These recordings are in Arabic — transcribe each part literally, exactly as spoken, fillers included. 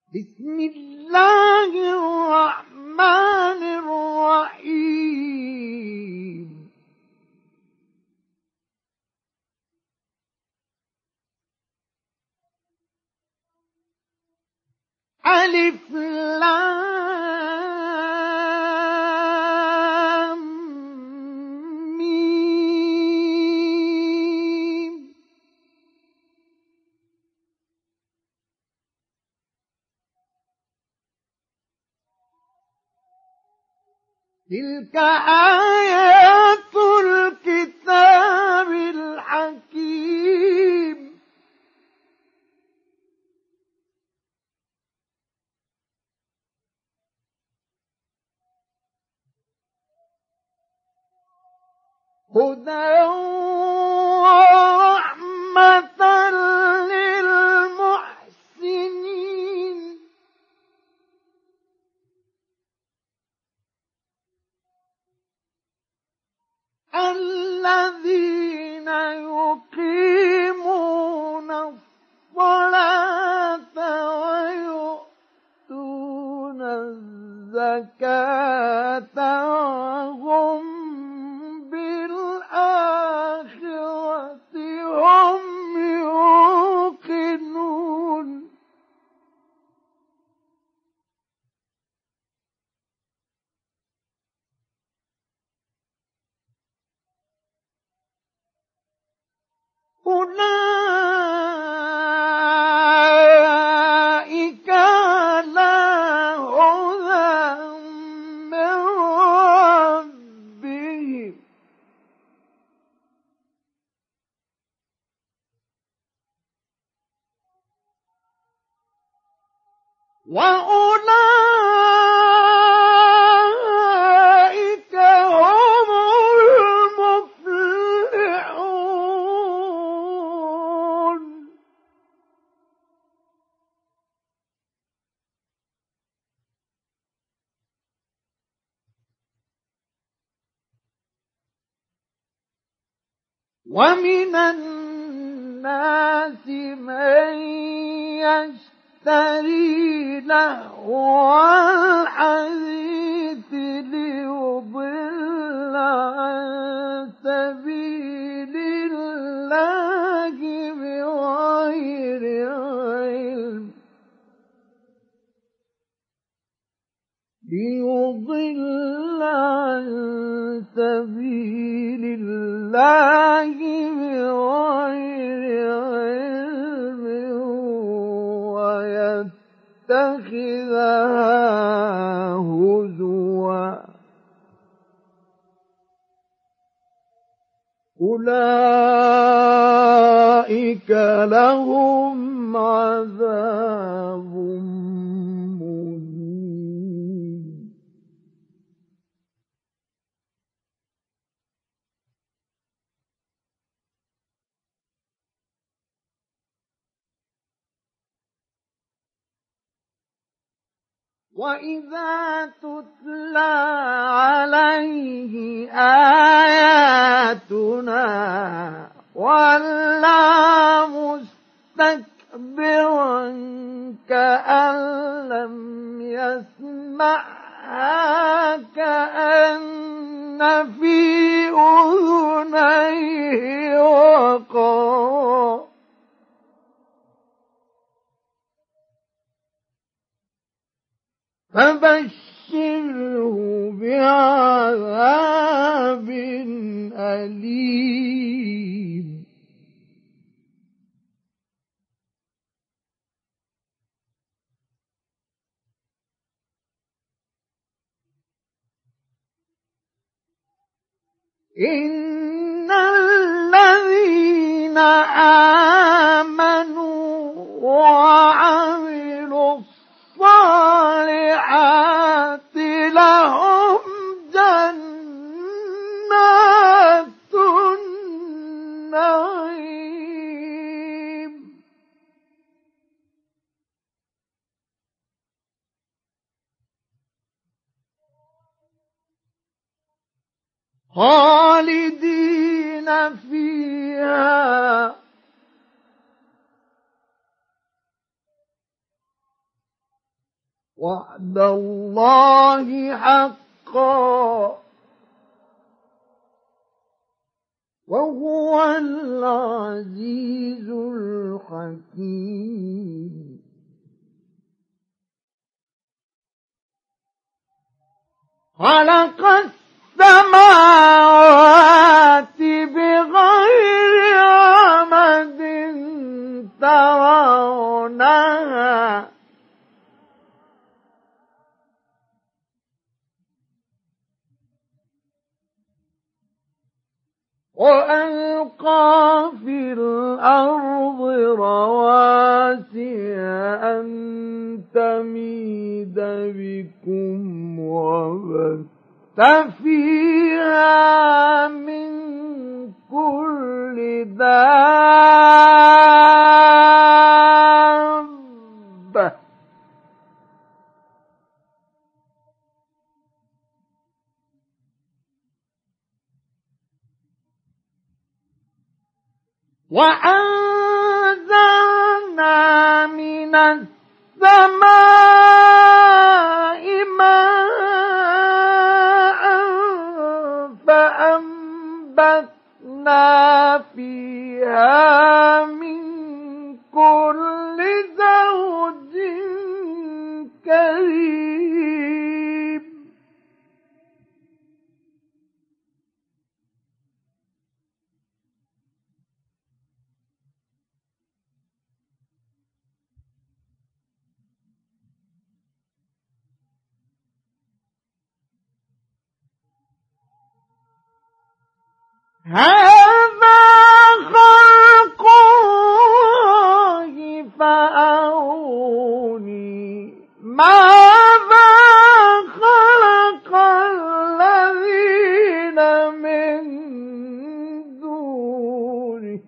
بسم الله الرحمن الرحيم ألف لام ميم تلك آيات الكتاب الحكيم هدى ورحمة للمحسنين الذين يقيمون الصلاة ويؤتون الزكاة وهم بالآخرة هم يوقنون أولئك على هدى من ربهم وأولئك هم المفلحون ومن الناس من يشتري لهو الحديث ليضل عن سبيل الله بغير علم ليضل عن سبيل الله بغير علم ويتخذها هزوا أولئك لهم عذاب مهين وإذا تتلى عليه آياتنا ولى مستكبرا كأن لم يسمعها كأن في أذنيه وقرا فبشره بعذاب أليم إن الذين آمنوا وعملوا الصالحات لهم جنات النعيم خالدين فيها وعد الله حقا وهو العزيز الحكيم. خلق السماوات بغير عمد ترونها وألقى في الأرض رواسي أن تميد بكم وبث فيها من كل دابة وأنزلنا من السماء ماء فأنبتنا فيها من كل زوج كريم. هذا خلق الله فأروني ماذا خلق الذين من دونه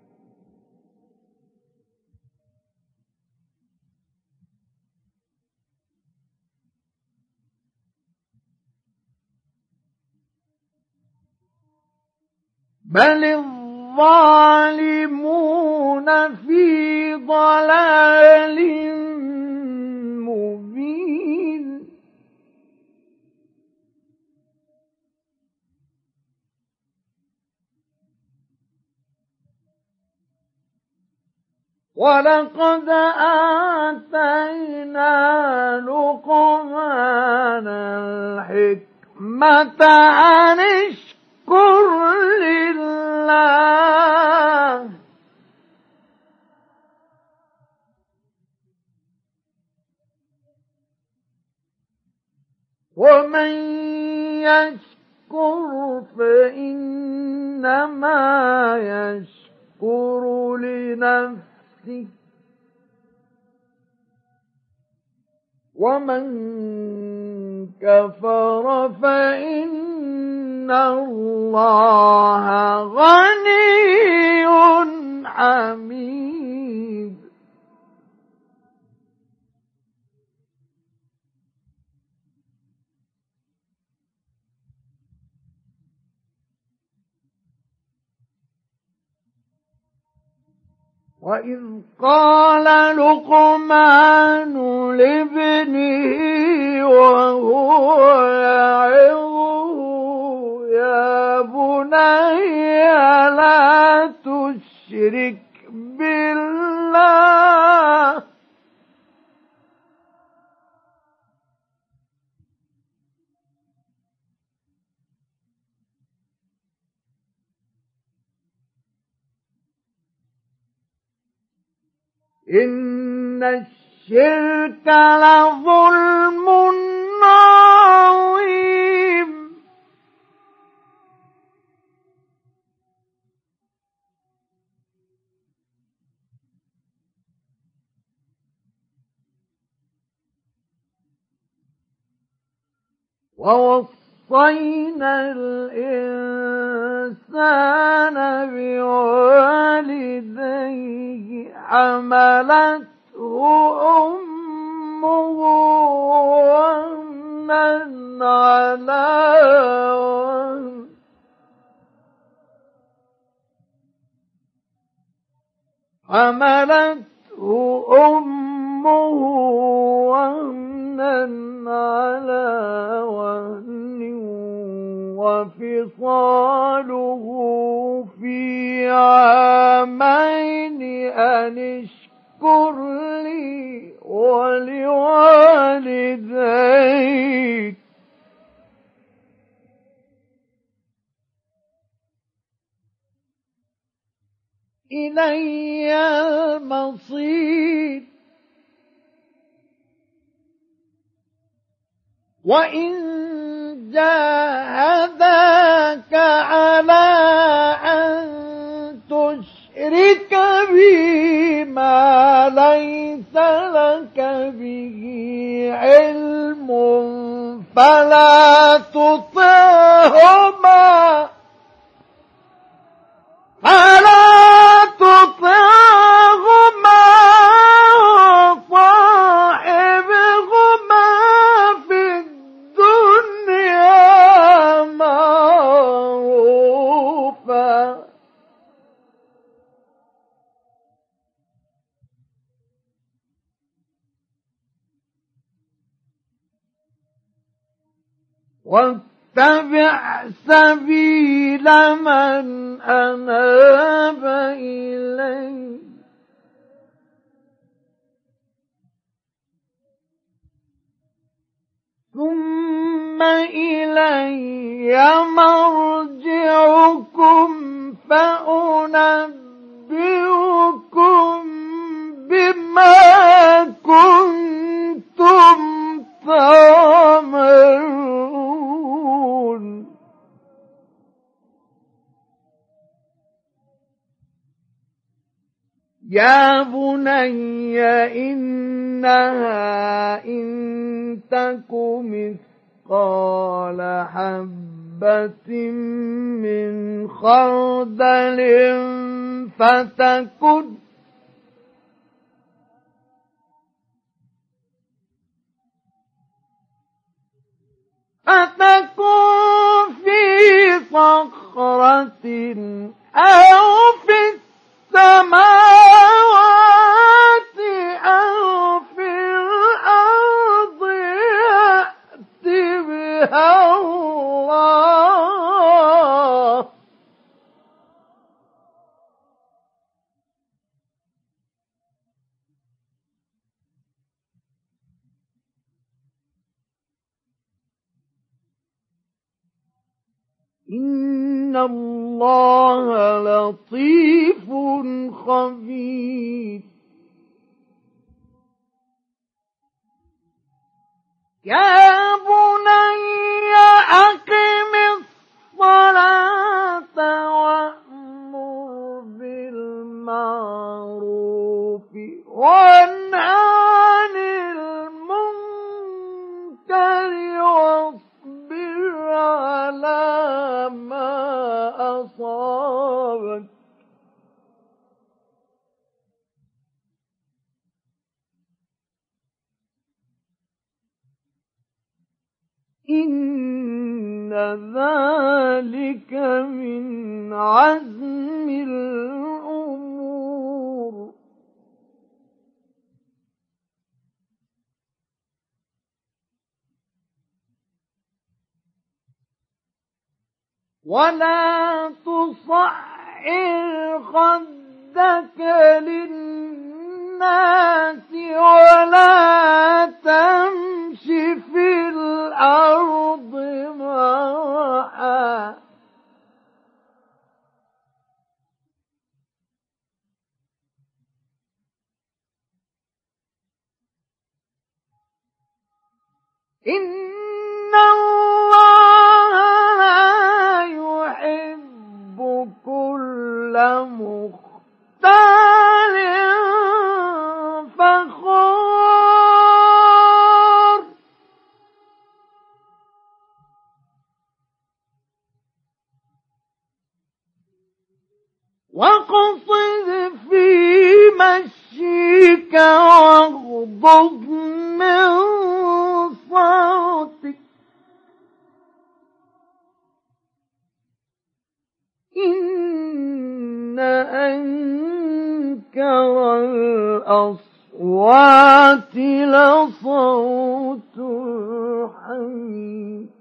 بل الظالمون في ضلال مبين. ولقد آتينا لقمان الحكمة أن اشكر لله ومن يشكر فإنما يشكر لنفسه ومن كفر فإن الله غني حميد. وإذ قال لقمان لابنه وهو يعظه يا بني لا تشرك بالله إن الشرك لظلم عظيم. ووصينا الإنسان بوالديه حملته أمه وهنا على وهن حملته أمه وهنا على وهن وفصاله في عامين أن اشكر لي ولوالديك إلي المصير وإن جاهداك على أن تشرك بي ما ليس لك به علم فلا تطعهما فلا تطعهما وصاحبهما في الدنيا معروفا واتبع سبيل من أناب إلي ثم إلي مرجعكم فأنبئكم بما كنتم تعملون يا بني إنها إن تك مثقال حبة من خردل فتكن فتكن في صخرة أو في السماوات أو في الأرض يأت بها الله إن الله لطيف خبير يا بني أقم الصلاة وأمر بالمعروف وانه عن المنكر واصبر على ما أصابك إن ذلك من عزم الأمور ولا تصعر خدك للناس ولا تمش في الأرض مرحا إن الله لا يحب كل مختال فخور واقصد في مشيك واغضض من صوتك إن أنكر الأصوات الأصوات لصوت الحمير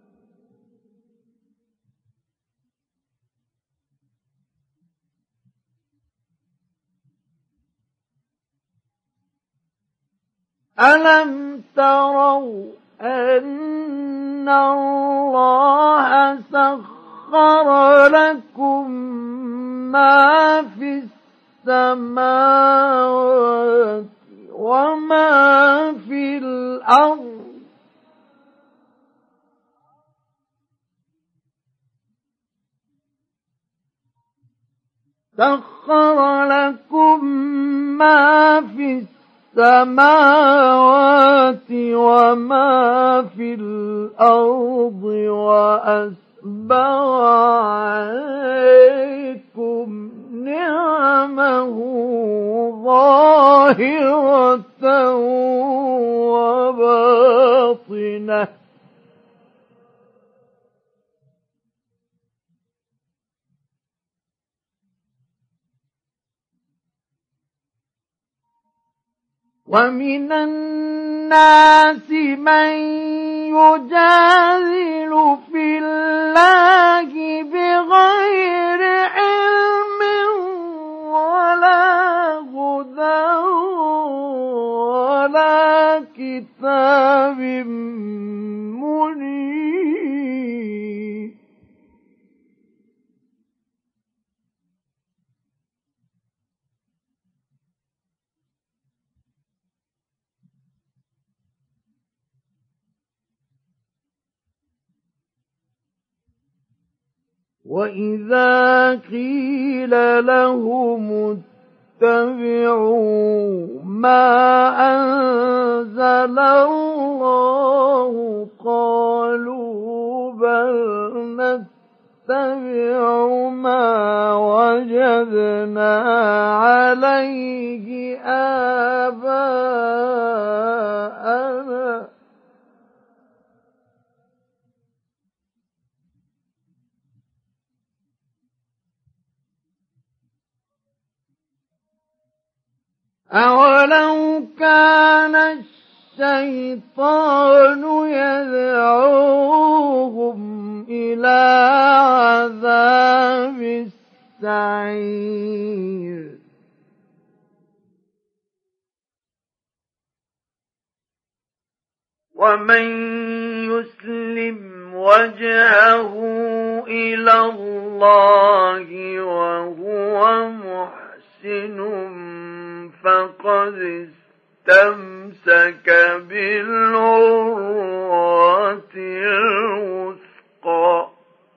ألم تروا أن الله سخر لكم ما في السماوات وما في الأرض سخر لكم ما في السماوات وما في الأرض وأسبغ عليكم نعمه ظاهرة وباطنة ومن الناس من يجادل في الله بغير علم ولا هدى ولا كتاب منير وإذا قيل لهم اتبعوا ما أنزل الله قالوا بل نتبع ما وجدنا عليه آباءنا أولو كان الشيطان يدعوهم إلى عذاب السعير ومن يسلم وجهه إلى الله وهو محسن فقد استمسك بالعروة الوثقى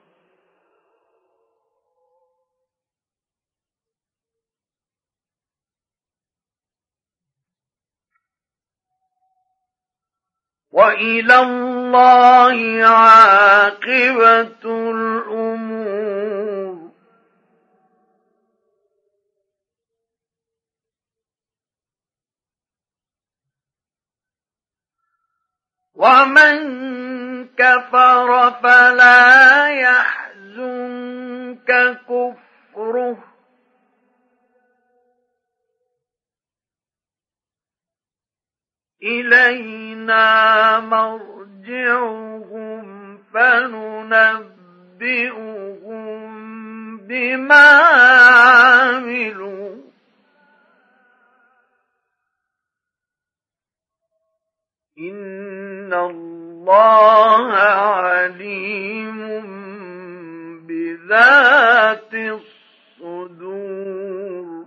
وإلى الله عاقبة الأمور ومن كفر فلا يحزنك كفره إلينا مرجعهم فننبئهم بما عملوا إن الله عليم بذات الصدور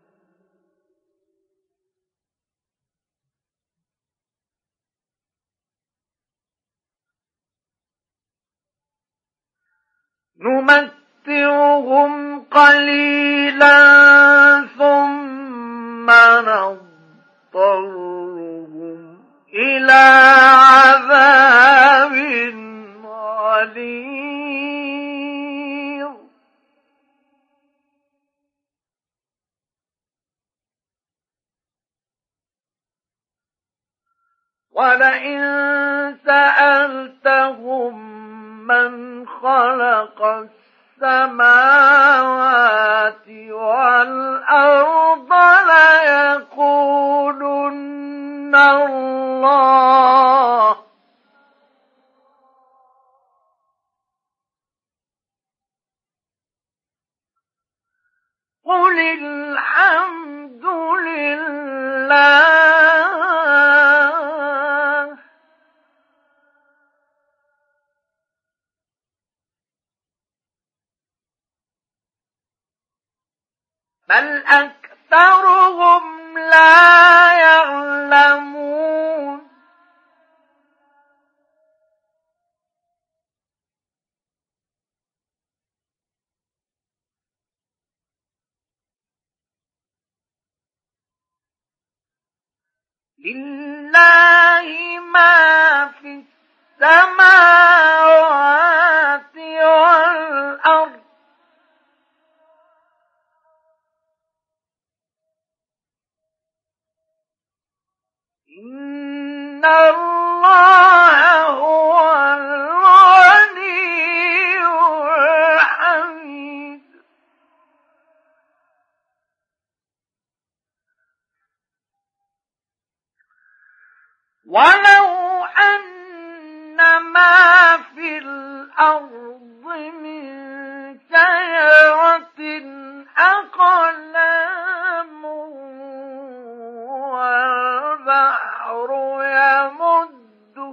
نمتعهم قليلا ثم نضطرهم إلى عذاب غليظ ولئن سألتهم من خلق السماوات والأرض ليقولون الله بل أكثرهم لا يعلمون لله ما في السماوات والأرض إن الله هو الغني الحميد ولو أن ما في الأرض من شجرة أقلام والبحر يمده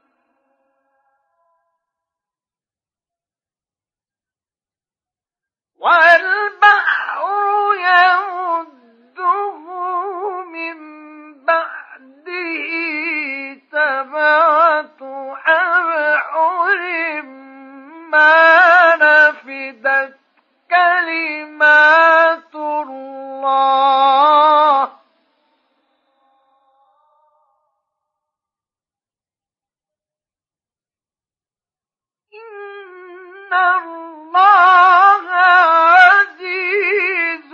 والبحر يمده من بعده سبعة أبحر ما نفدت كلمات الله إن الله عزيز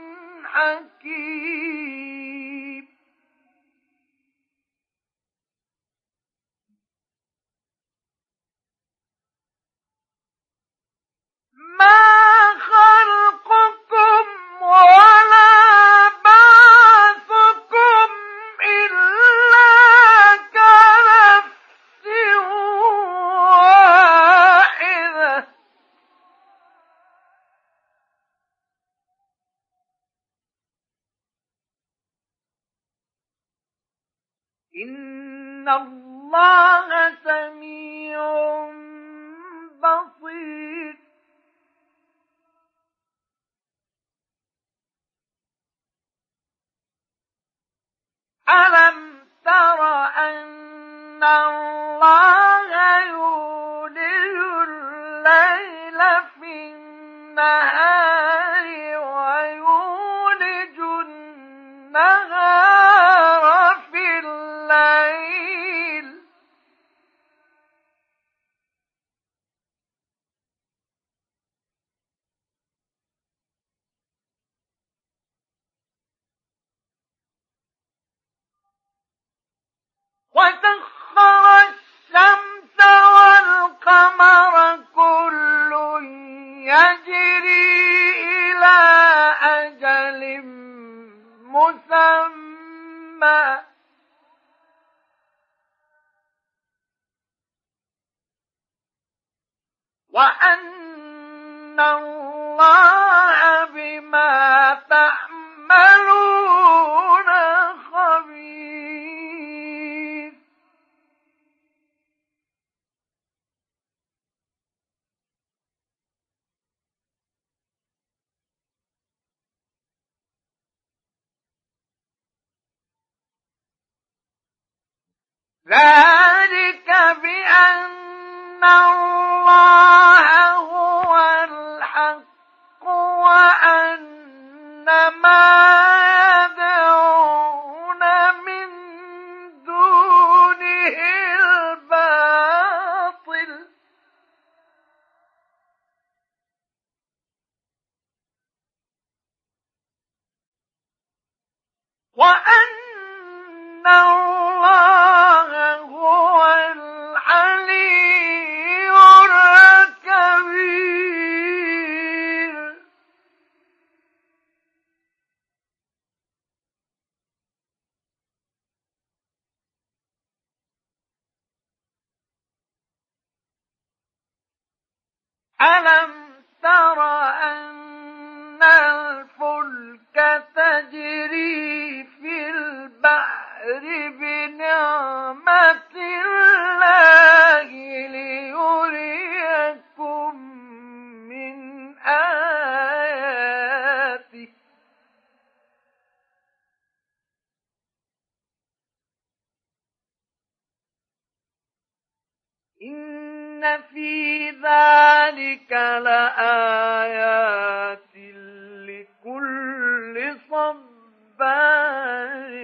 حكيم ما خلقكم ولا بعثكم إلا كنفس واحدة إن الله سميع بصير ألم تر أن الله يولج الليل في النهار ويولج النهار في الليل وسخر الشمس والقمر كل يجري إلى أجل مسمى وأن الله بما تعملون خبير ذلك بأن الله هو الحق وأن ما يدعون من دونه الباطل وأن الله هو العلي الكبير ألم تر أن الفلك تجري في البحر بنعمة الله ليريكم من آياته إن في ذلك لآيات لكل صبار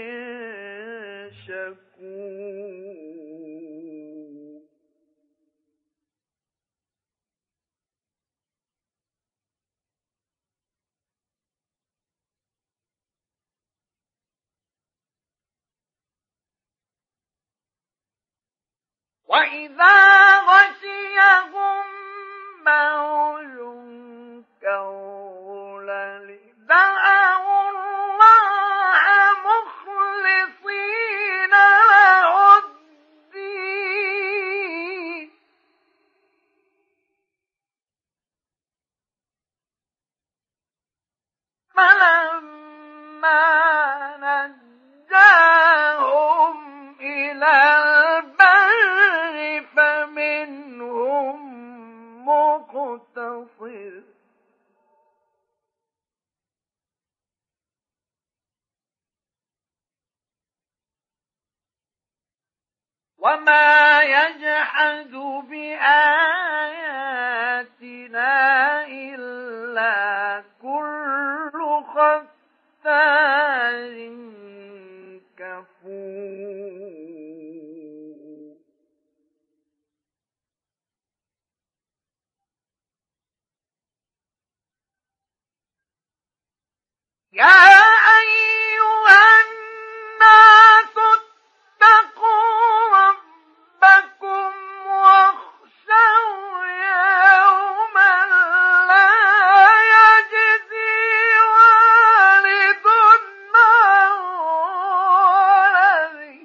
شكور. وإذا غشيهم موج كالظلل دعوا الله مخلصين له الدين فلما نجاهم إلى البر فمنهم مقتصد وما يجحد بآياتنا إلا كل ختار كفور. يا أيها الناس اتقوا ربكم واخشوا يوما لا يجزي والد عن ولده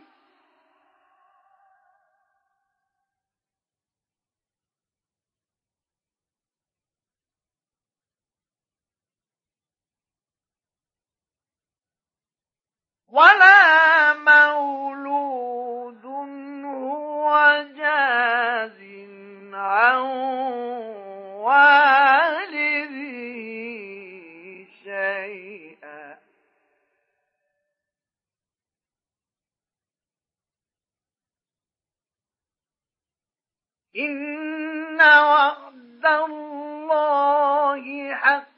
ولا مولود هو جاز عن والده شيئا إن وعد الله حق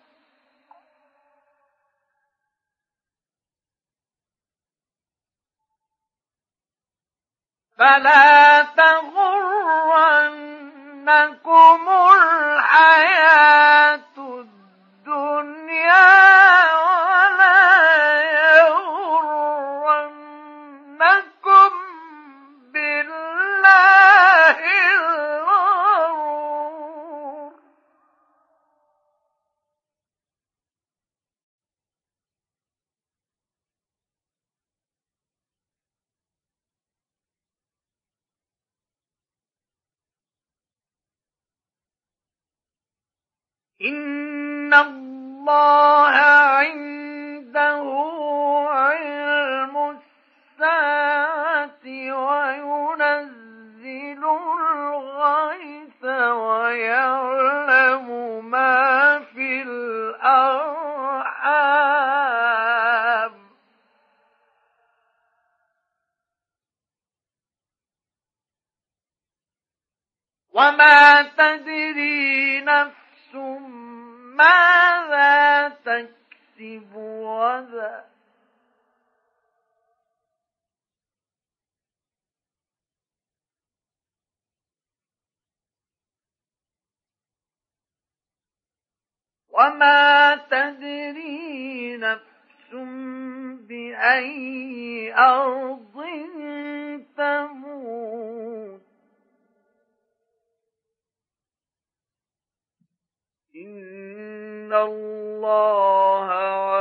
فلا تغرنكم الحياة الدنيا ولا يغرنكم بالله الغرور. إن الله عنده علم الساعة وينزل الغيث ويعلم ما في الأرحام وما تدري نفس ماذا تكسب غدا وما تدري نفس بأي أرض تموت إن الله